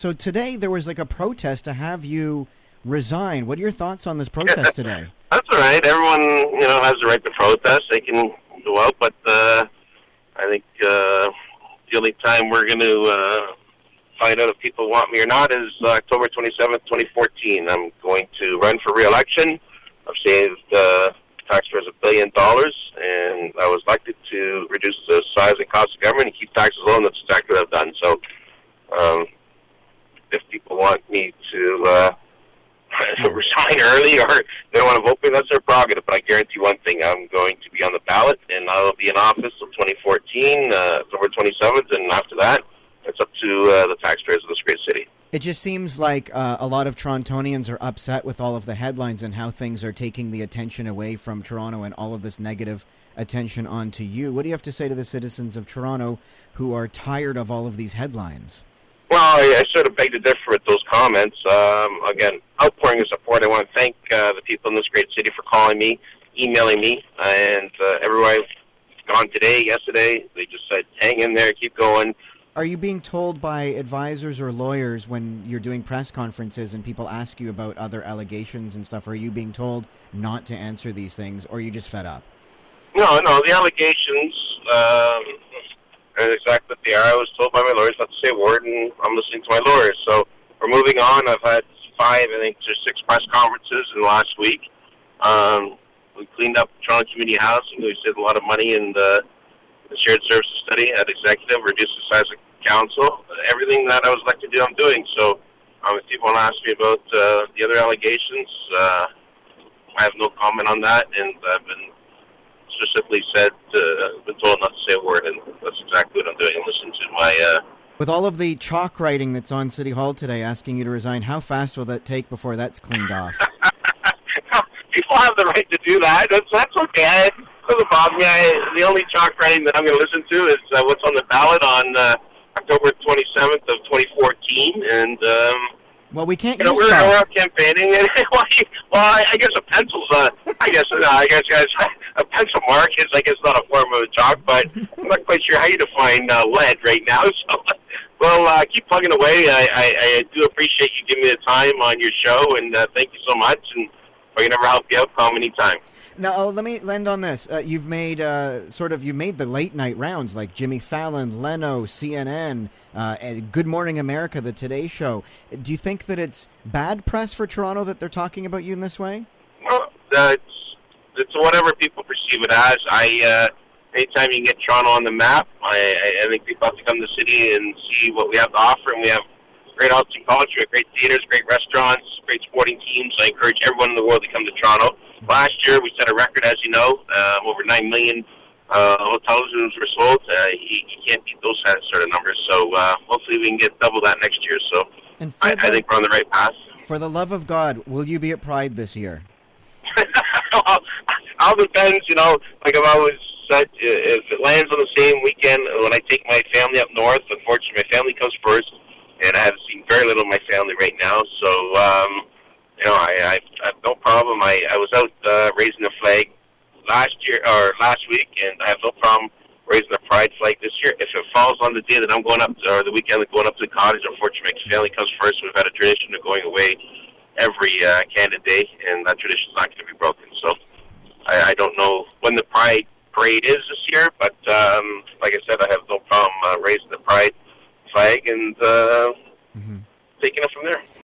So today there was like a protest to have you resign. What are your thoughts on this protest today? That's all right. Everyone, has the right to protest. They can go out, but I think the only time we're going to find out if people want me or not is October 27th, 2014. I'm going to run for re-election. I've saved taxpayers $1 billion, and I was elected to reduce the size and cost of government and keep taxes low, and that's exactly what I've done. So if people want me to resign early or they want to vote for me, that's their prerogative. But I guarantee one thing, I'm going to be on the ballot, and I'll be in office until 2014, October 27th, and after that, it's up to the taxpayers of this great city. It just seems like a lot of Torontonians are upset with all of the headlines and how things are taking the attention away from Toronto and all of this negative attention onto you. What do you have to say to the citizens of Toronto who are tired of all of these headlines? Well, I sort of beg to differ with those comments. Again, outpouring of support. I want to thank the people in this great city for calling me, emailing me, and everywhere I've gone today, yesterday, they just said, hang in there, keep going. Are you being told by advisors or lawyers when you're doing press conferences and people ask you about other allegations and stuff, are you being told not to answer these things, or are you just fed up? No, the allegations are exactly what they are. I was told by my lawyers not to say a word, and I'm listening to my lawyers. So we're moving on. I've had 6 press conferences in the last week. We cleaned up Toronto Community Housing. We saved a lot of money in the shared services study at executive, reduced the size of council. Everything that I was elected to do, I'm doing. So if people want to ask me about the other allegations, I have no comment on that, and I've been specifically been told not to say a word, and that's exactly what I'm doing. I'm listening to my... With all of the chalk writing that's on City Hall today asking you to resign, how fast will that take before that's cleaned off? People have the right to do that. That's okay. It doesn't bother me. The only chalk writing that I'm going to listen to is what's on the ballot on October 27th of 2014, and... well, we can't use we're out campaigning, and I guess a pencil's I guess guys, a pencil mark is not a form of a chalk, but I'm not quite sure how you define lead right now. So, well, keep plugging away. I do appreciate you giving me the time on your show, and thank you so much. And if I can ever help you out, call me anytime. Now, let me land on this. You've made the late night rounds like Jimmy Fallon, Leno, CNN, and Good Morning America, the Today Show. Do you think that it's bad press for Toronto that they're talking about you in this way? Well, it's whatever people perceive it as. Anytime you can get Toronto on the map, I think people have to come to the city and see what we have to offer, and we have great arts and culture, great theaters, great restaurants, great sporting teams. I encourage everyone in the world to come to Toronto. Last year, we set a record, as you know, over 9 million hotel rooms were sold. You can't beat those sort of numbers. So hopefully we can get double that next year. So I think we're on the right path. For the love of God, will you be at Pride this year? All depends, like I've always said, if it lands on the same weekend when I take my family up north. Unfortunately, my family comes first, and I have seen very little of my family right now. So, I have no problem. I was out raising the flag last week, and I have no problem raising the pride flag this year. If it falls on the day that I'm going up, or the weekend going up to the cottage, unfortunately, my family comes first. We've had a tradition of going away every Canada Day, and that tradition is not going to be broken. So I don't know when the Pride Parade is this year, but like I said, I have no problem raising the Pride flag and taking it from there.